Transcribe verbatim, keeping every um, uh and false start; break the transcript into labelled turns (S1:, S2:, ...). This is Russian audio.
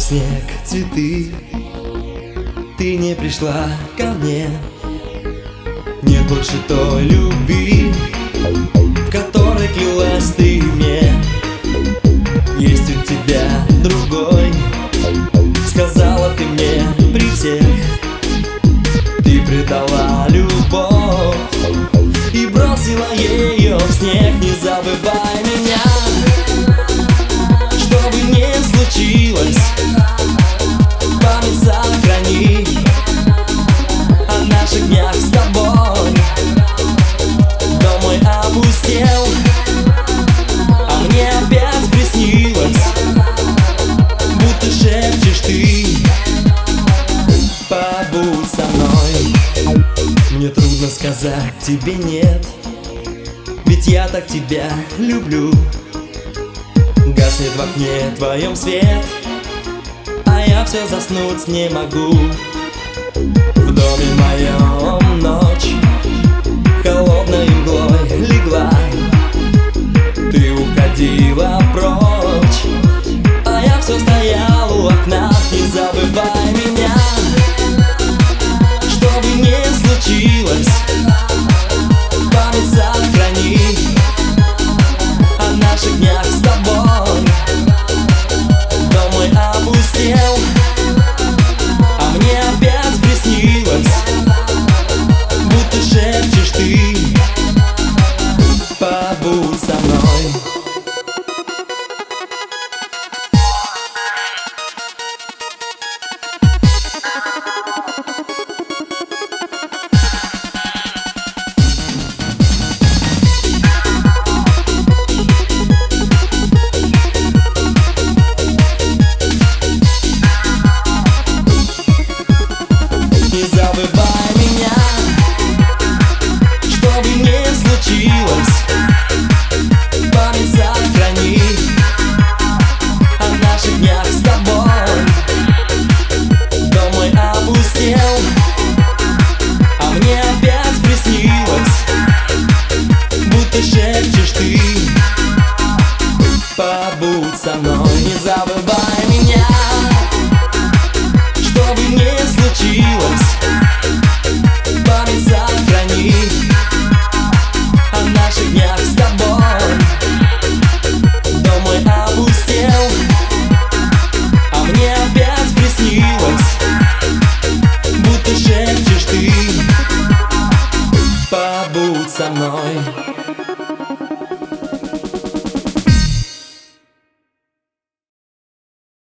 S1: снег цветы, ты не пришла ко мне. Нет больше той любви, в которой клялась ты мне. Есть у тебя другой, сказала ты мне при всех. Ты предала любовь и бросила ее в снег. Не забывай меня, что бы ни случилось, память сохрани о наших днях с тобой. Дом мой опустел, а мне опять приснилось, будто шепчешь ты: побудь со мной. Мне трудно сказать тебе нет, ведь я так тебя люблю. Гаснет в окне твоем свет, а я все заснуть не могу. В доме моем ночь холодной мглой легла. Ты уходила прочь, а я все стоял у окна. Не забывай меня, что бы ни случилось, память сохрани о наших днях с тобой. Дом мой опустел, а мне опять приснилось, будто шепчешь ты: побудь со мной. Не забывай меня, что бы ни случилось, память сохрани о наших днях с тобой. Дом мой опустел, а мне опять приснилось, будто шепчешь ты: побудь со мной. Не забывай меня, что бы ни случилось,